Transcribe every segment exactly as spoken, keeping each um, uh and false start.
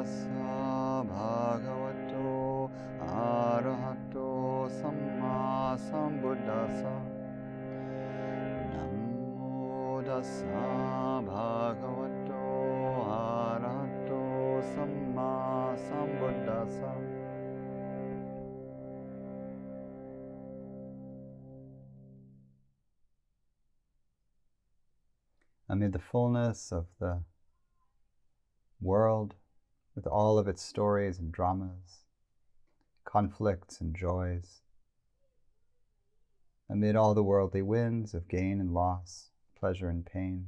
tassa bhagavato arahato samma sambuddhassa. Namo tassa bhagavato arahato samma sambuddhassa. Amid the fullness of the world, with all of its stories and dramas, conflicts and joys, amid all the worldly winds of gain and loss, pleasure and pain,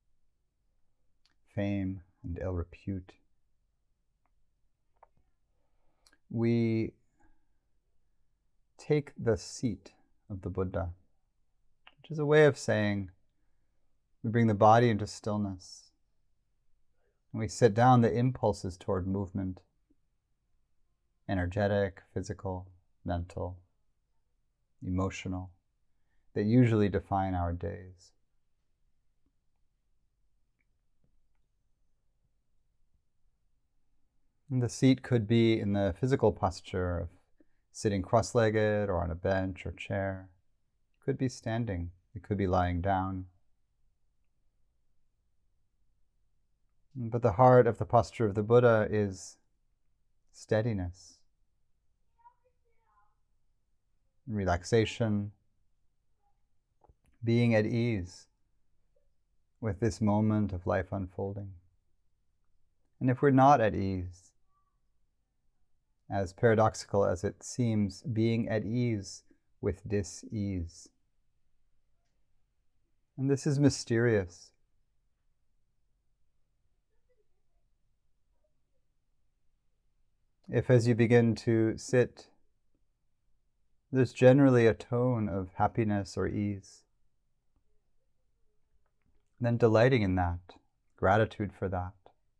fame and ill repute, we take the seat of the Buddha, which is a way of saying we bring the body into stillness, and we set down the impulses toward movement, energetic, physical, mental, emotional, that usually define our days. And the seat could be in the physical posture of sitting cross-legged or on a bench or chair. It could be standing. It could be lying down. But the heart of the posture of the Buddha is steadiness, relaxation, being at ease with this moment of life unfolding. And if we're not at ease, as paradoxical as it seems, being at ease with dis-ease. And this is mysterious. If as you begin to sit, there's generally a tone of happiness or ease, then delighting in that, gratitude for that,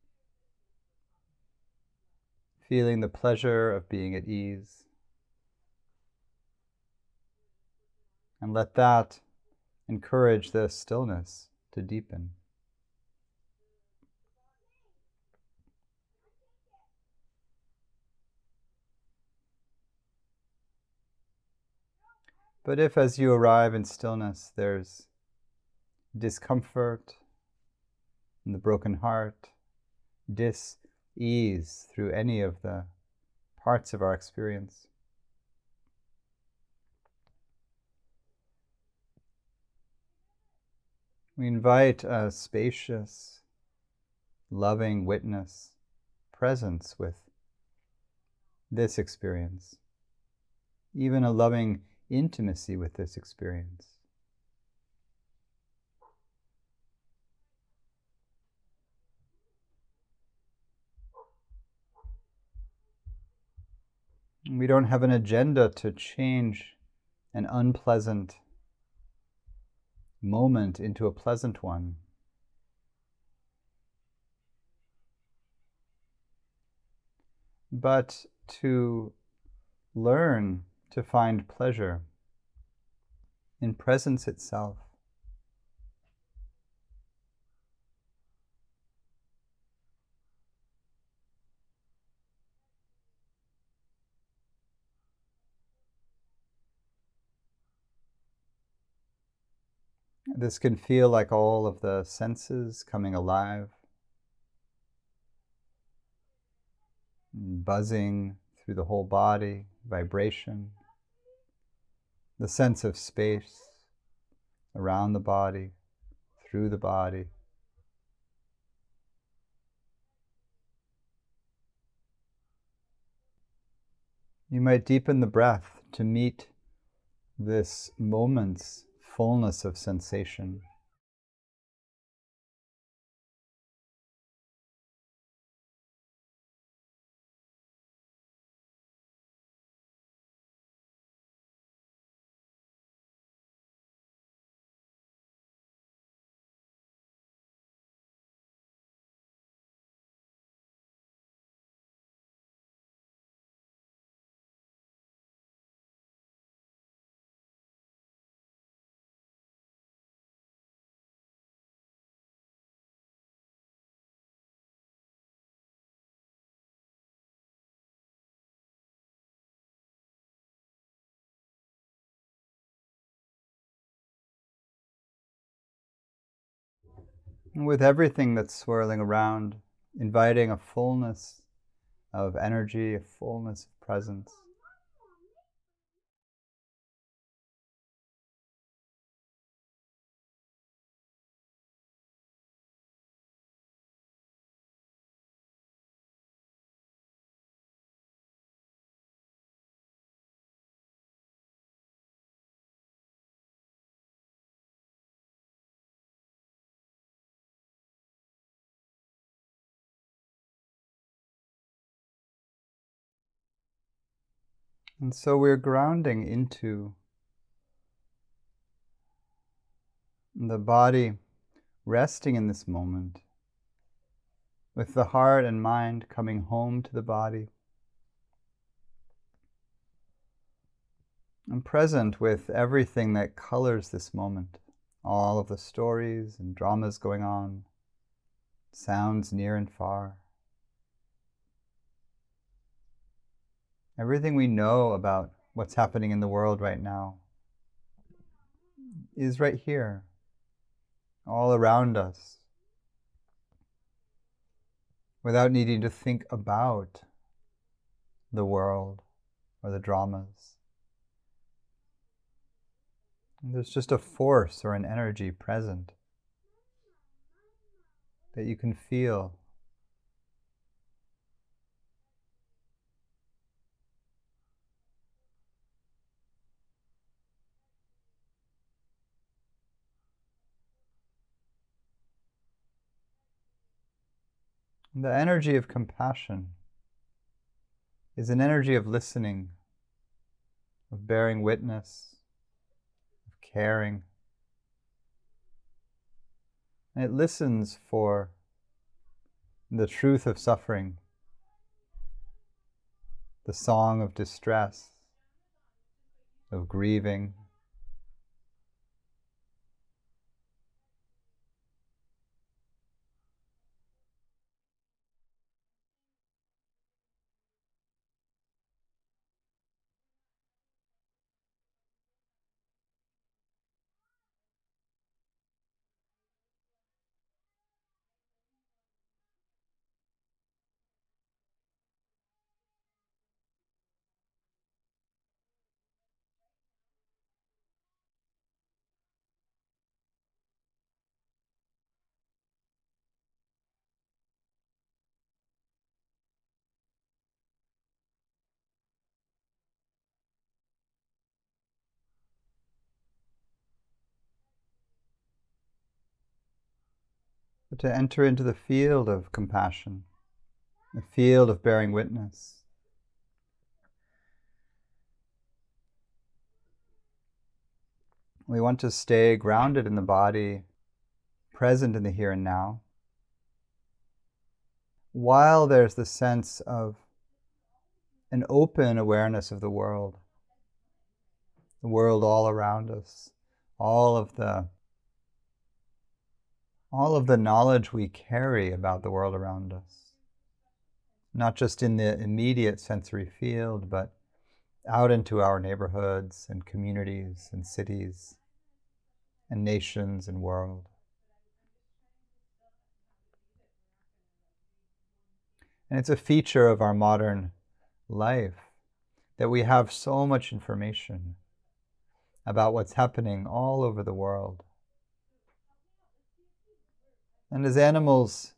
feeling the pleasure of being at ease, and let that encourage the stillness to deepen. But if as you arrive in stillness there's discomfort in the broken heart, dis-ease through any of the parts of our experience, we invite a spacious, loving witness, presence with this experience, even a loving intimacy with this experience. We don't have an agenda to change an unpleasant moment into a pleasant one. But to learn to find pleasure in presence itself. This can feel like all of the senses coming alive, buzzing through the whole body, vibration, the sense of space around the body, through the body. You might deepen the breath to meet this moment's fullness of sensation. And with everything that's swirling around, inviting a fullness of energy, a fullness of presence. And so we're grounding into the body, resting in this moment, with the heart and mind coming home to the body, and present with everything that colors this moment, all of the stories and dramas going on, sounds near and far. Everything we know about what's happening in the world right now is right here, all around us, without needing to think about the world or the dramas. There's just a force or an energy present that you can feel. The energy of compassion is an energy of listening, of bearing witness, of caring. And it listens for the truth of suffering, the song of distress, of grieving. But to enter into the field of compassion, the field of bearing witness, we want to stay grounded in the body, present in the here and now, while there's the sense of an open awareness of the world, the world all around us, all of the all of the knowledge we carry about the world around us, not just in the immediate sensory field, but out into our neighborhoods and communities and cities and nations and world. And it's a feature of our modern life that we have so much information about what's happening all over the world. And as animals,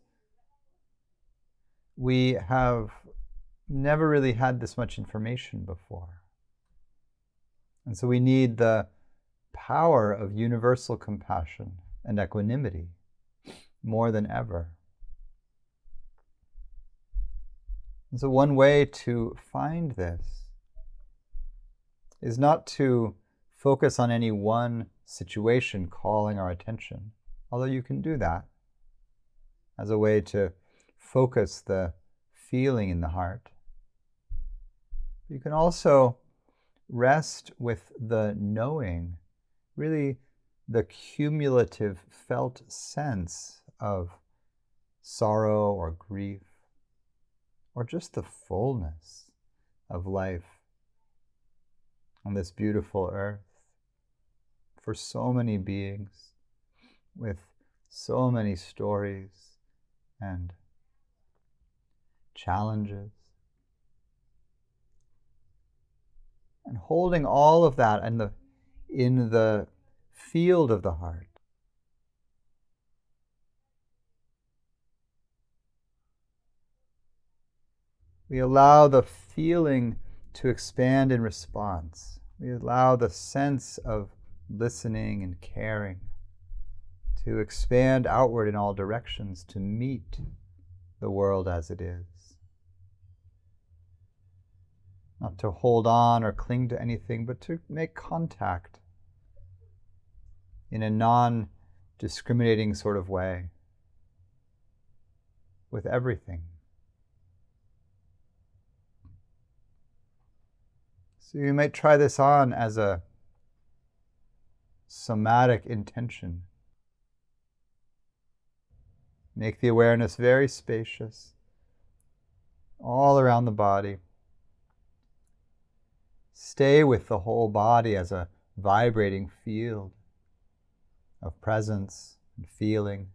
we have never really had this much information before. And so we need the power of universal compassion and equanimity more than ever. And so one way to find this is not to focus on any one situation calling our attention, although you can do that as a way to focus the feeling in the heart. You can also rest with the knowing, really the cumulative felt sense of sorrow or grief, or just the fullness of life on this beautiful earth for so many beings with so many stories and challenges. And holding all of that in the, in the field of the heart. We allow the feeling to expand in response. We allow the sense of listening and caring to expand outward in all directions to meet the world as it is. Not to hold on or cling to anything, but to make contact in a non-discriminating sort of way with everything. So you might try this on as a somatic intention. Make the awareness very spacious, all around the body. Stay with the whole body as a vibrating field of presence and feeling.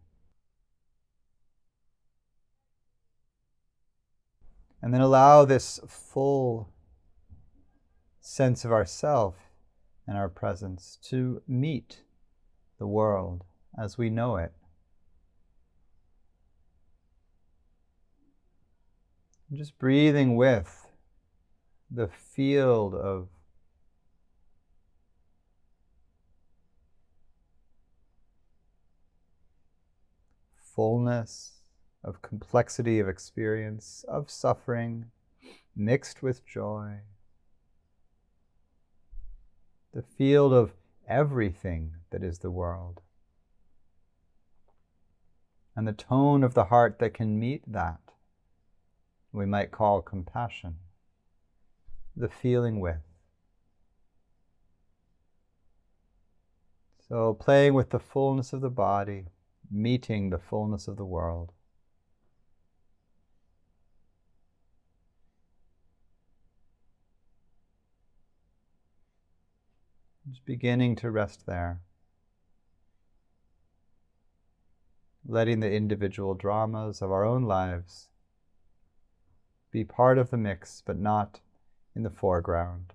And then allow this full sense of ourself and our presence to meet the world as we know it. Just breathing with the field of fullness, of complexity of experience, of suffering, mixed with joy. The field of everything that is the world. And the tone of the heart that can meet that, we might call compassion. The feeling with. So playing with the fullness of the body, meeting the fullness of the world. Just beginning to rest there. Letting the individual dramas of our own lives be part of the mix, but not in the foreground.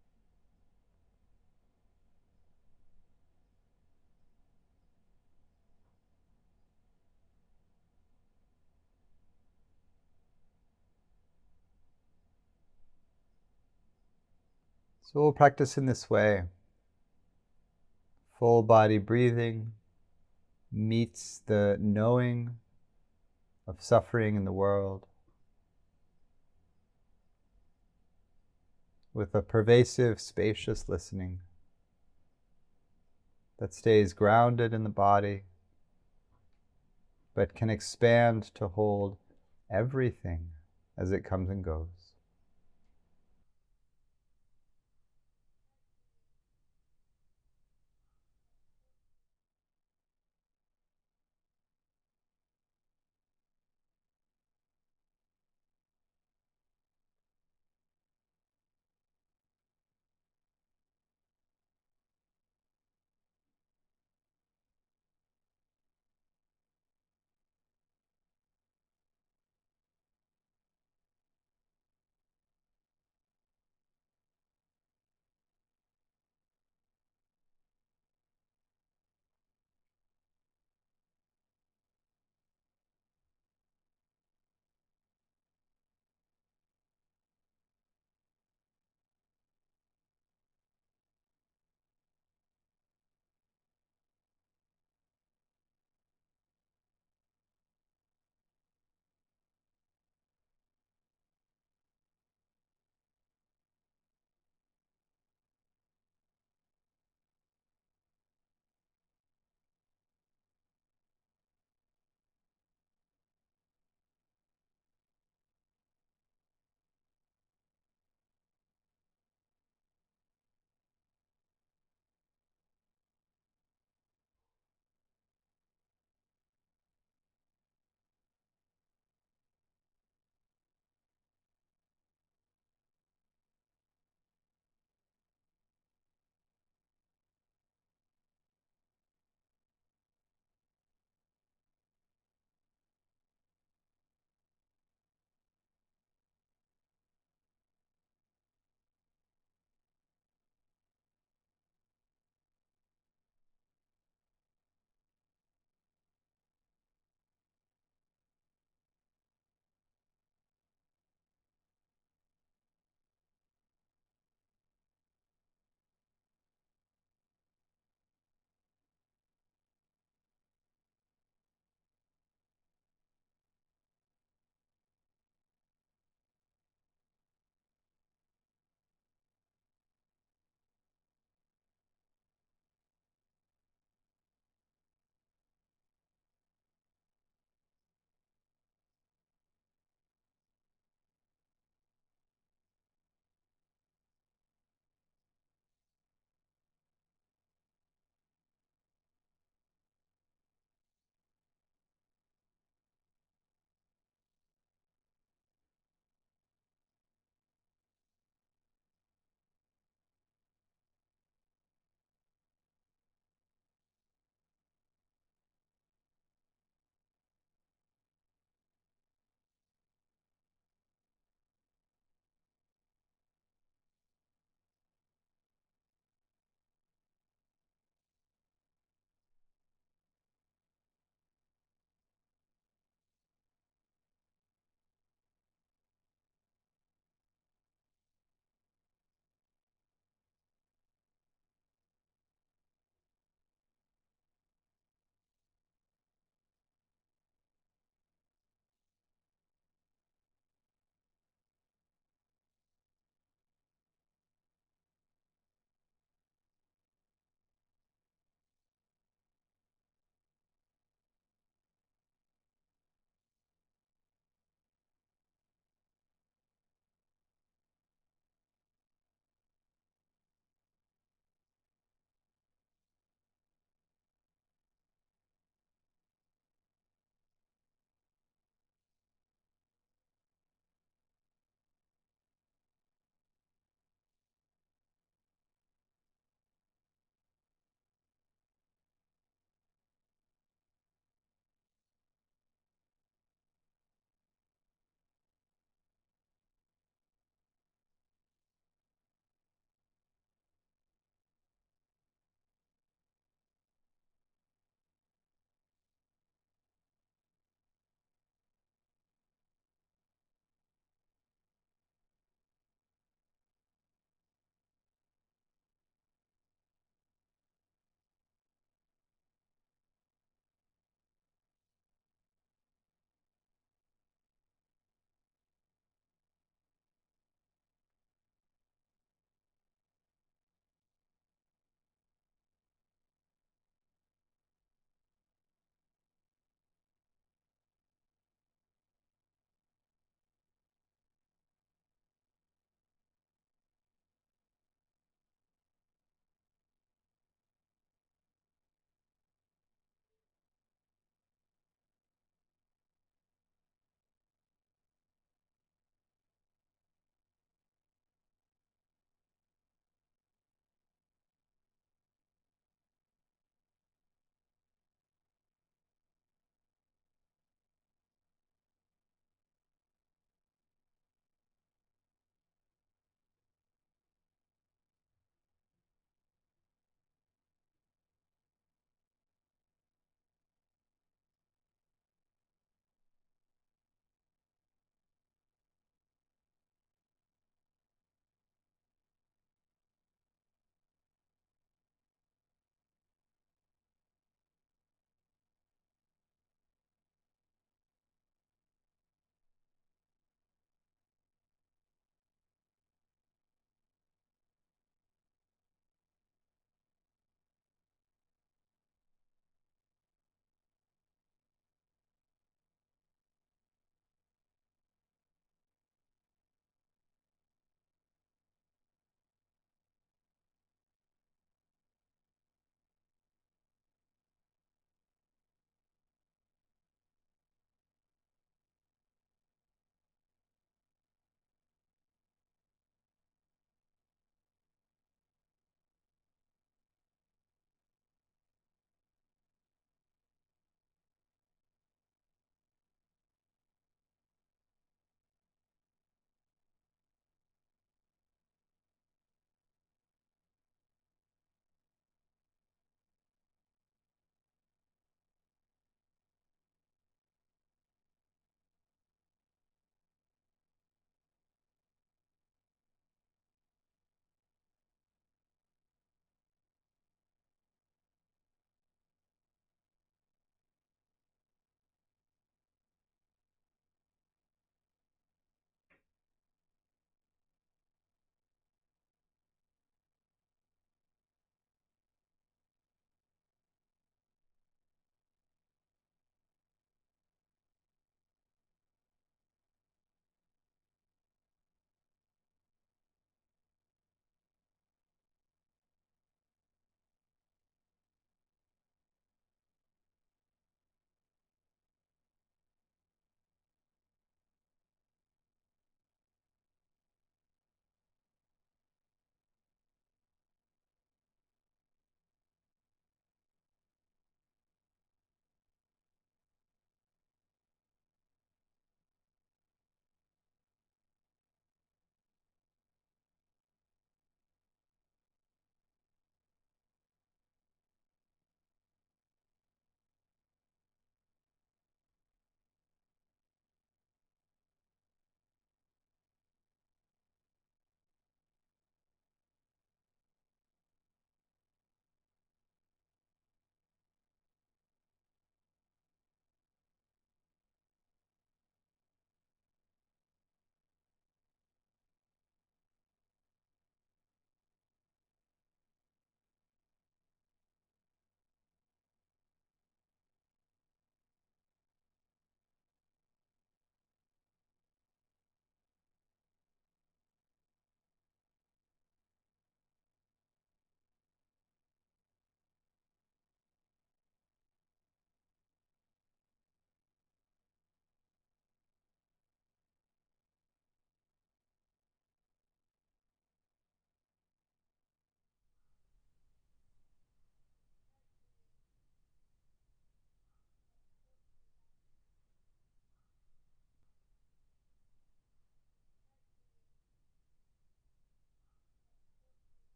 So we'll practice in this way. Full body breathing meets the knowing of suffering in the world with a pervasive, spacious listening that stays grounded in the body, but can expand to hold everything as it comes and goes.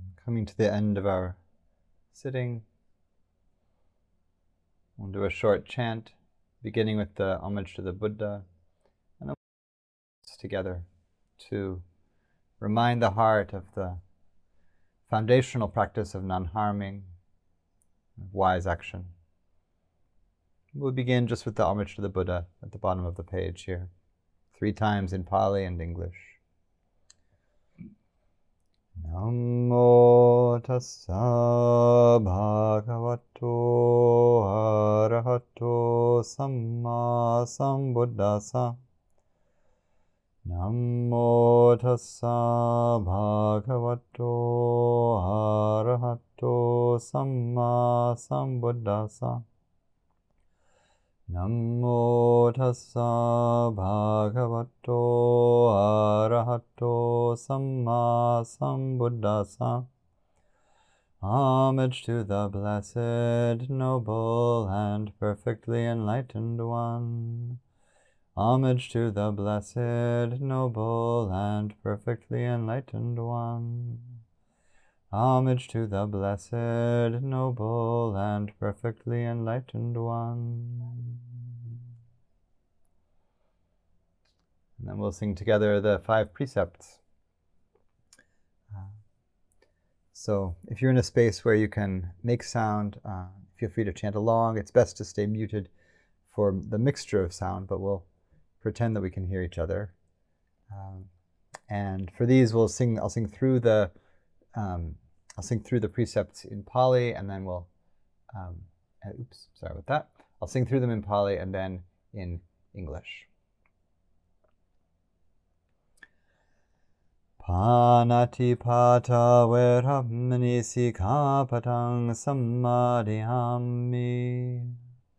Coming to the end of our sitting, we'll do a short chant, beginning with the homage to the Buddha, and then we'll together to remind the heart of the foundational practice of non-harming, of wise action. We'll begin just with the homage to the Buddha at the bottom of the page here, three times in Pali and English. Namo tassa bhagavato arahato samma sambuddhassa. Namo tassa bhagavato arahato samma sambuddhassa. Namo tassa bhagavato arahato samma sambuddhassa. Homage to the blessed, noble, and perfectly enlightened one. Homage to the blessed, noble, and perfectly enlightened one. Homage to the blessed, noble, and perfectly enlightened one. And then we'll sing together the five precepts. Uh, so if you're in a space where you can make sound, uh, feel free to chant along. It's best to stay muted for the mixture of sound, but we'll pretend that we can hear each other. Um, and for these, we'll sing. I'll sing through the. Um, I'll sing through the precepts in Pali, and then we'll. Um, uh, oops, sorry about that. I'll sing through them in Pali and then in English. Panatipata veramani sikapatang sammadhiyami.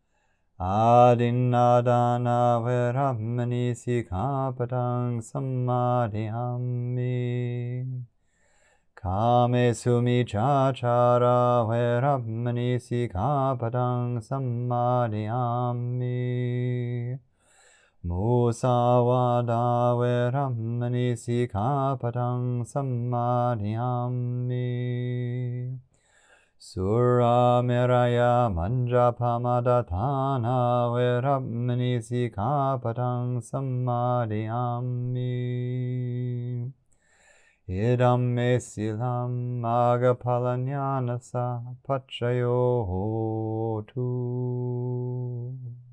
Adinadana veramani sikapatang sammadhiyami. Kame sumichachara veramani sikapatang sammadhiyami. Musawada veramani sikapatang sammadhiyami. Sura miraya manjapamadhatana veramani sikapatang sammadhiyami. Idam me silam agapalanyanasa pachayo hotu.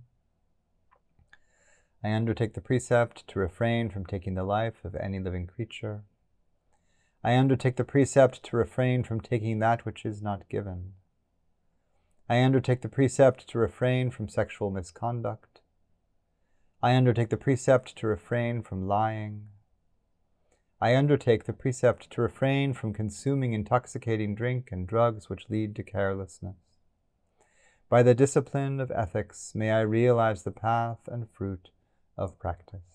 I undertake the precept to refrain from taking the life of any living creature. I undertake the precept to refrain from taking that which is not given. I undertake the precept to refrain from sexual misconduct. I undertake the precept to refrain from lying. I undertake the precept to refrain from consuming intoxicating drink and drugs which lead to carelessness. By the discipline of ethics, may I realize the path and fruit of practice.